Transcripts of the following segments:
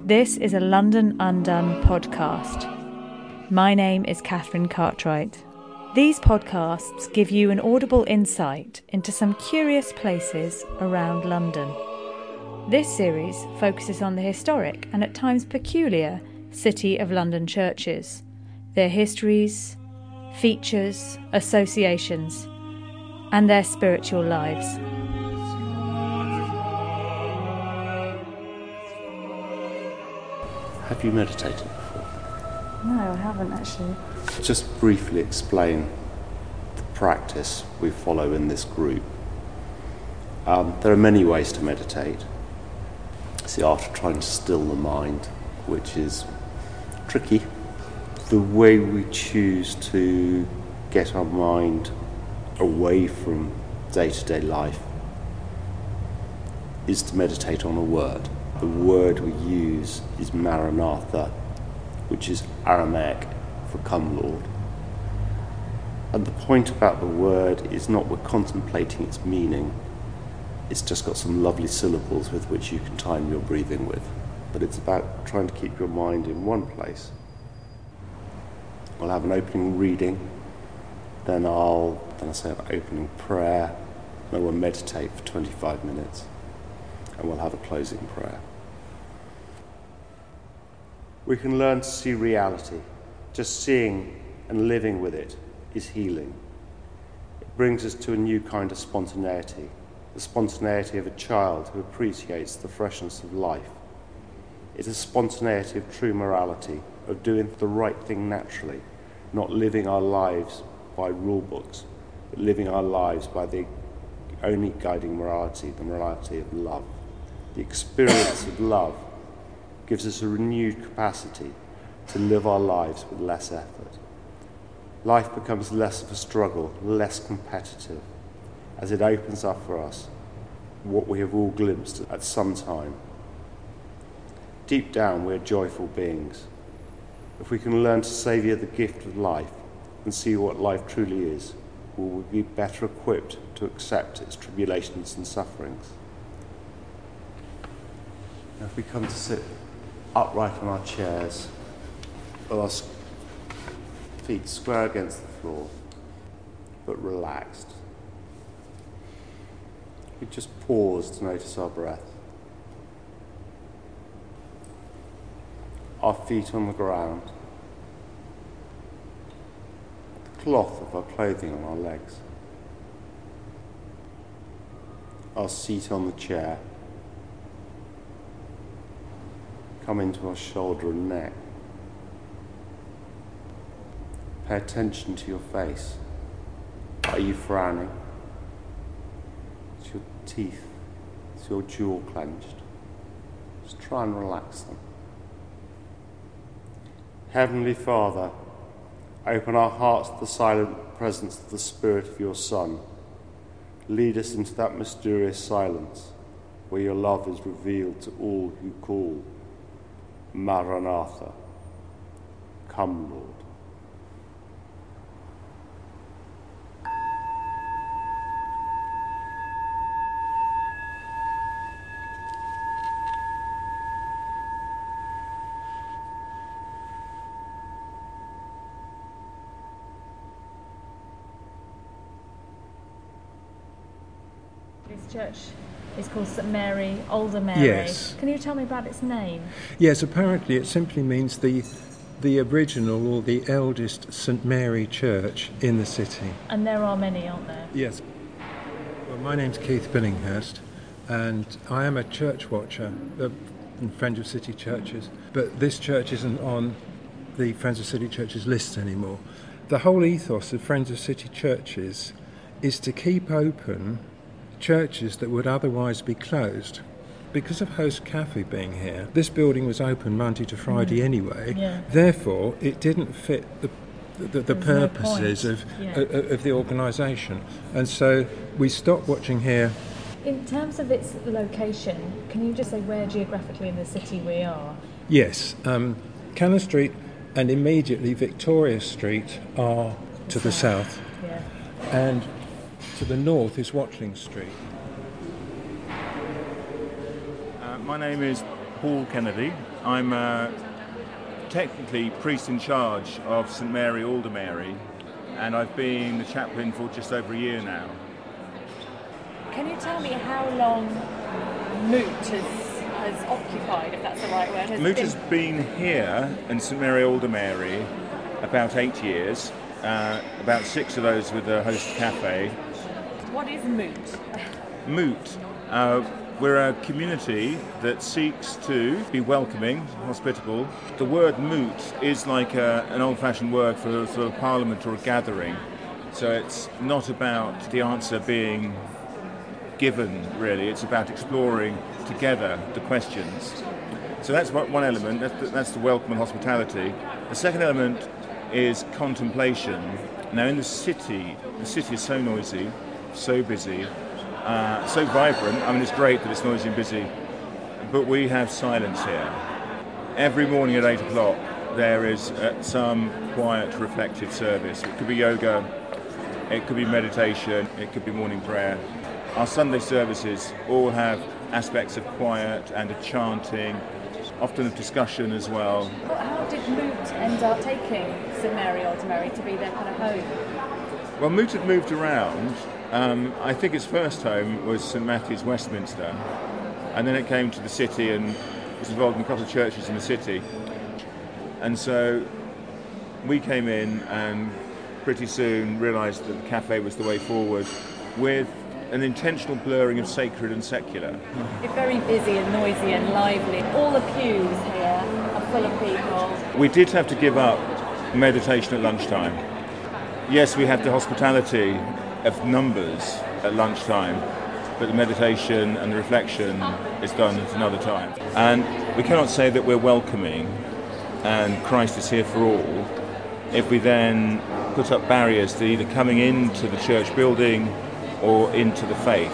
This is a London Undone podcast. My name is Catherine Cartwright. These podcasts give you an audible insight into some curious places around London. This series focuses on the historic and at times peculiar City of London churches, their histories, features, associations, and their spiritual lives. Have you meditated before? No, I haven't actually. Just briefly explain the practice we follow in this group. There are many ways to meditate. It's the art of trying to still the mind, which is tricky. The way we choose to get our mind away from day-to-day life is to meditate on a word. The word we use is Maranatha, which is Aramaic for come Lord. And the point about the word is not we're contemplating its meaning, it's just got some lovely syllables with which you can time your breathing with. But it's about trying to keep your mind in one place. We'll have an opening reading, then I'll say an opening prayer, then we'll meditate for 25 minutes, and we'll have a closing prayer. We can learn to see reality. Just seeing and living with it is healing. It brings us to a new kind of spontaneity, the spontaneity of a child who appreciates the freshness of life. It's a spontaneity of true morality, of doing the right thing naturally, not living our lives by rule books, but living our lives by the only guiding morality, the morality of love. The experience of love gives us a renewed capacity to live our lives with less effort. Life becomes less of a struggle, less competitive, as it opens up for us what we have all glimpsed at some time. Deep down, we're joyful beings. If we can learn to savour the gift of life and see what life truly is, we will be better equipped to accept its tribulations and sufferings. Now, if we come to sit upright on our chairs, with our feet square against the floor, but relaxed, we just pause to notice our breath. Our feet on the ground, the cloth of our clothing on our legs, our seat on the chair, come into our shoulder and neck. Pay attention to your face. Are you frowning? Is your teeth, is your jaw clenched? Just try and relax them. Heavenly Father, open our hearts to the silent presence of the Spirit of your Son. Lead us into that mysterious silence where your love is revealed to all who call. Maranatha, come Lord. This church is called St Mary, Older Mary. Yes. Can you tell me about its name? Yes, apparently it simply means the original or the eldest St Mary church in the city. And there are many, aren't there? Yes. Well, my name's Keith Billinghurst, and I am a church watcher and Friends of City Churches, but this church isn't on the Friends of City Churches list anymore. The whole ethos of Friends of City Churches is to keep open churches that would otherwise be closed. Because of Host Cafe being here, this building was open Monday to Friday anyway. Yeah. Therefore, it didn't fit the purposes of the organisation. And so we stopped watching here. In terms of its location, can you just say where geographically in the city we are? Yes, Cannon Street and immediately Victoria Street are to the south. Yeah. And to the north is Watling Street. My name is Paul Kennedy. I'm technically priest in charge of St Mary Aldermary, and I've been the chaplain for just over a year now. Can you tell me how long Moot has occupied, if that's the right word? Moot has been here in St Mary Aldermary about 8 years, about 6 of those with the host cafe. What is Moot? Moot. We're a community that seeks to be welcoming, hospitable. The word moot is like an old-fashioned word for a sort of parliament or a gathering. So it's not about the answer being given, really. It's about exploring together the questions. So that's one element. That's the welcome and hospitality. The second element is contemplation. Now, in the city is so noisy, so busy, so vibrant. I mean, it's great that it's noisy and busy, but we have silence here. Every morning at 8 o'clock, there is some quiet, reflective service. It could be yoga, it could be meditation, it could be morning prayer. Our Sunday services all have aspects of quiet and of chanting, often of discussion as well. How did Moot end up taking St Mary Aldermary to be their kind of home? Well, Moot had moved around. I think its first home was St Matthew's, Westminster, and then it came to the city and was involved in a couple of churches in the city. And so we came in and pretty soon realised that the cafe was the way forward, with an intentional blurring of sacred and secular. It's very busy and noisy and lively. All the pews here are full of people. We did have to give up meditation at lunchtime. Yes, we had the hospitality of numbers at lunchtime, but the meditation and the reflection is done at another time. And we cannot say that we're welcoming and Christ is here for all if we then put up barriers to either coming into the church building or into the faith.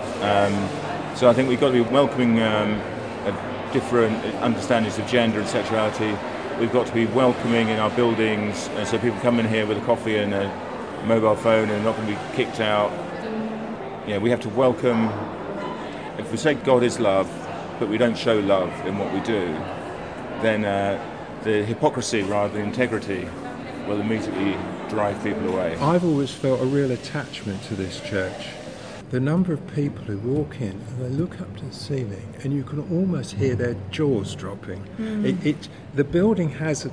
So I think we've got to be welcoming of different understandings of gender and sexuality. We've got to be welcoming in our buildings, and so people come in here with a coffee and a mobile phone and not going to be kicked out. You know, we have to welcome. If we say God is love, but we don't show love in what we do, then the hypocrisy rather than integrity will immediately drive people away. I've always felt a real attachment to this church. The number of people who walk in and they look up to the ceiling and you can almost hear their jaws dropping. The building has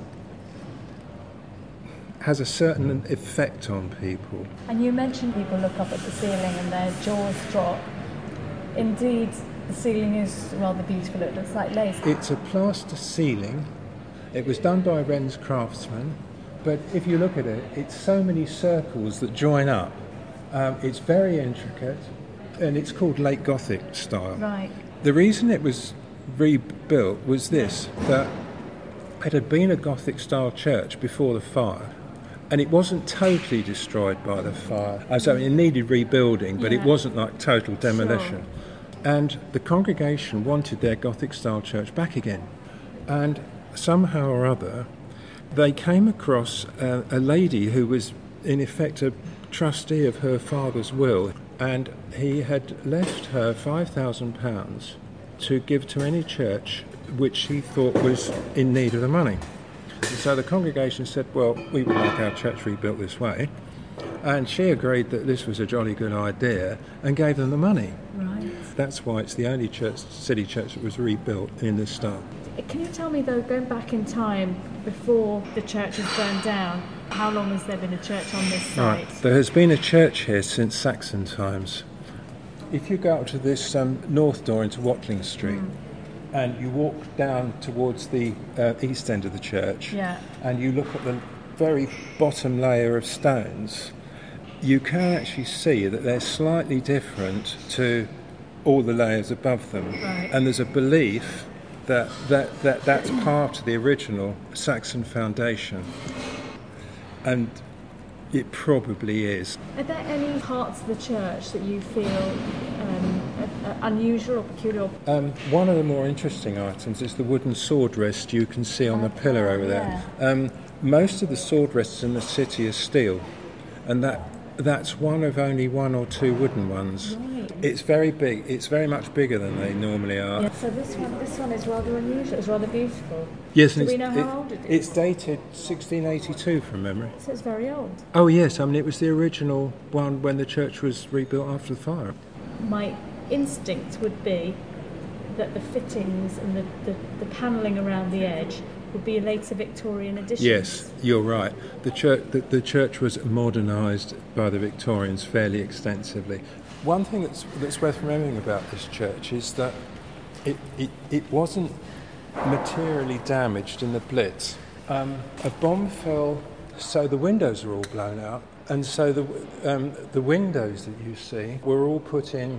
a certain effect on people. And you mentioned people look up at the ceiling and their jaws drop. Indeed, the ceiling is rather beautiful. It looks like lace. It's a plaster ceiling. It was done by Wren's craftsman, but if you look at it, it's so many circles that join up. It's very intricate, and it's called late Gothic style. Right. The reason it was rebuilt was this, that it had been a Gothic style church before the fire, and it wasn't totally destroyed by the fire. So it needed rebuilding, but it wasn't like total demolition. Sure. And the congregation wanted their Gothic style church back again. And somehow or other, they came across a lady who was in effect a trustee of her father's will, and he had left her £5,000 to give to any church which he thought was in need of the money. And so the congregation said, well, we would like our church rebuilt this way, and she agreed that this was a jolly good idea and gave them the money. Right. That's why it's the only church, city church that was rebuilt in this style. Can you tell me, though, going back in time, before the church was burned down, how long has there been a church on this site? Right. There has been a church here since Saxon times. If you go up to this north door into Watling Street, and you walk down towards the east end of the church, and you look at the very bottom layer of stones, you can actually see that they're slightly different to all the layers above them. Right. And there's a belief that's part of the original Saxon foundation, and it probably is. Are there any parts of the church that you feel unusual or peculiar? One of the more interesting items is the wooden sword rest you can see on the pillar over there. Most of the sword rests in the city are steel, and that That's one of only one or two wooden ones. Right. It's very big. It's very much bigger than they normally are. Yeah, so this one is rather unusual. It's rather beautiful. Yes, Do and we know how old it is? It's dated 1682 from memory. So it's very old. Oh yes, I mean it was the original one when the church was rebuilt after the fire. My instinct would be that the fittings and the panelling around the edge would be later Victorian additions. Yes, you're right. The church was modernised by the Victorians fairly extensively. One thing that's worth remembering about this church is that it wasn't materially damaged in the Blitz. A bomb fell, so the windows were all blown out, and so the windows that you see were all put in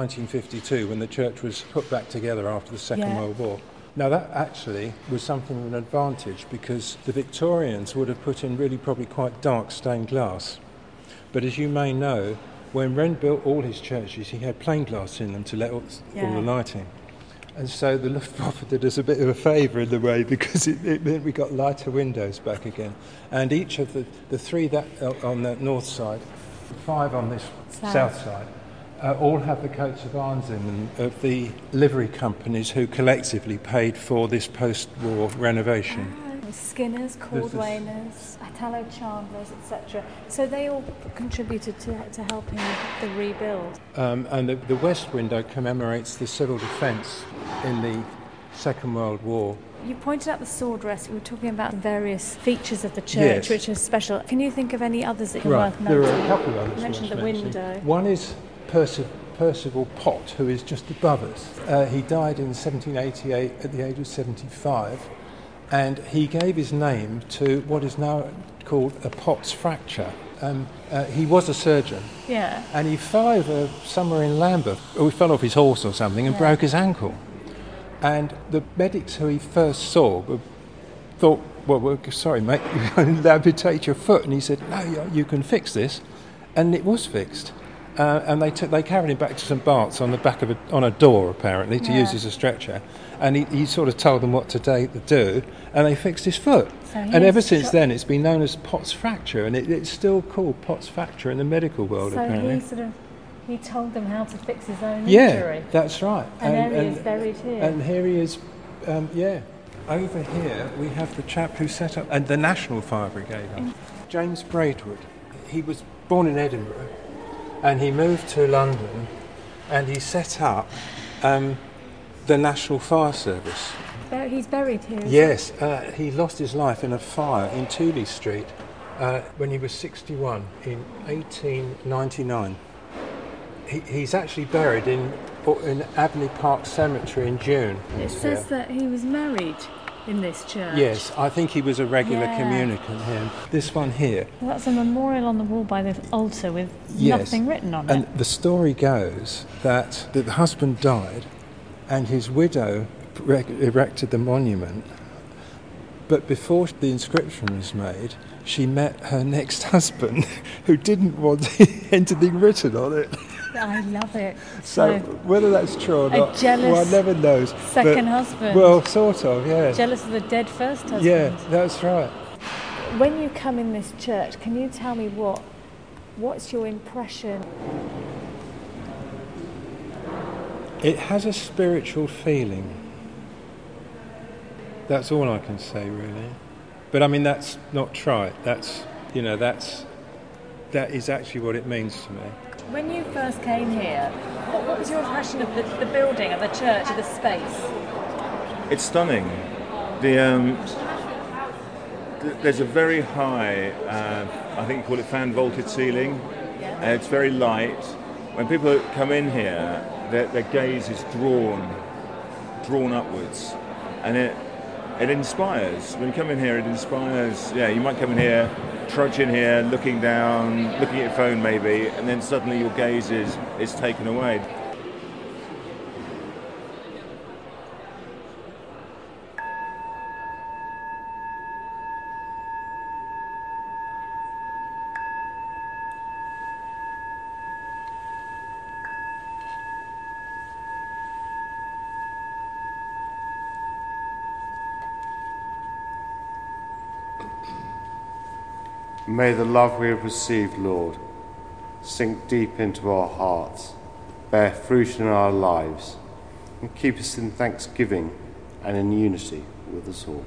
1952 when the church was put back together after the Second World War. Now that actually was something of an advantage because the Victorians would have put in really probably quite dark stained glass. But as you may know, when Wren built all his churches, he had plain glass in them to let all the light in. And so the Luftwaffe did us a bit of a favour in the way because it meant we got lighter windows back again. And each of the three that on the north side, 5 on this south side, all have the coats of arms in them of the livery companies who collectively paid for this post-war renovation. Skinners, Cordwainers, Italo Chandlers, etc. So they all contributed to helping the rebuild. And the west window commemorates the civil defence in the Second World War. You pointed out the sword rest. We were talking about various features of the church, which are special. Can you think of any others that are worth noting? There are a couple of others. You mentioned the window. One is Percival Pott, who is just above us. He died in 1788 at the age of 75, and he gave his name to what is now called a Pott's fracture. He was a surgeon, and he fell over somewhere in Lambeth, or he fell off his horse or something and broke his ankle. And the medics who he first saw thought, well, sorry mate, you're going to amputate your foot. And he said, no, you can fix this. And it was fixed. And they carried him back to St Bart's on the back of on a door apparently to use as a stretcher, and he sort of told them what to do, and they fixed his foot. So and ever since then it's been known as Pott's fracture, and it's still called Pott's fracture in the medical world. So apparently he told them how to fix his own injury. Yeah, that's right. And there he is buried here. And here he is. Over here we have the chap who set up the National Fire Brigade, James Braidwood. He was born in Edinburgh. And he moved to London and he set up the National Fire Service. He's buried here? Yes, he lost his life in a fire in Tooley Street when he was 61 in 1899. He's actually buried in Avenue Park Cemetery in June. It says that he was married in this church. Yes, I think he was a regular communicant here. This one here. Well, that's a memorial on the wall by the altar with nothing written on it. And the story goes that the husband died and his widow erected the monument, but before the inscription was made, she met her next husband who didn't want anything written on it. I love it. So whether that's true or not, one never knows. Second husband. Well, sort of, yeah. Jealous of the dead first husband. Yeah, that's right. When you come in this church, can you tell me what's your impression? It has a spiritual feeling. That's all I can say, really. But I mean, that's not trite. That is actually what it means to me. When you first came here, what was your impression of the building, of the church, of the space? It's stunning. There's a very high, I think you call it fan-vaulted ceiling. It's very light. When people come in here, their gaze is drawn upwards, and it inspires. When you come in here, it inspires. Yeah, you might come in here, trudge in here, looking down, looking at your phone maybe, and then suddenly your gaze is taken away. May the love we have received, Lord, sink deep into our hearts, bear fruit in our lives, and keep us in thanksgiving and in unity with us all.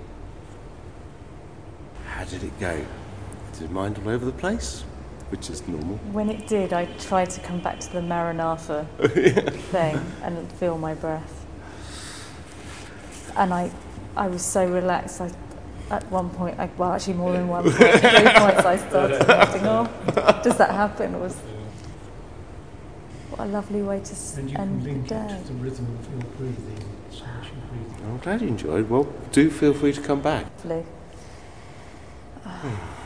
How did it go? Did it mind all over the place? Which is normal. When it did, I tried to come back to the Maranatha thing and feel my breath. And I was so relaxed. At one point, actually more than one point, 3 points, I started lifting off. Does that happen? What a lovely way to end the day. The rhythm of your breathing, so much your breathing. I'm glad you enjoyed. Well, do feel free to come back. Lovely.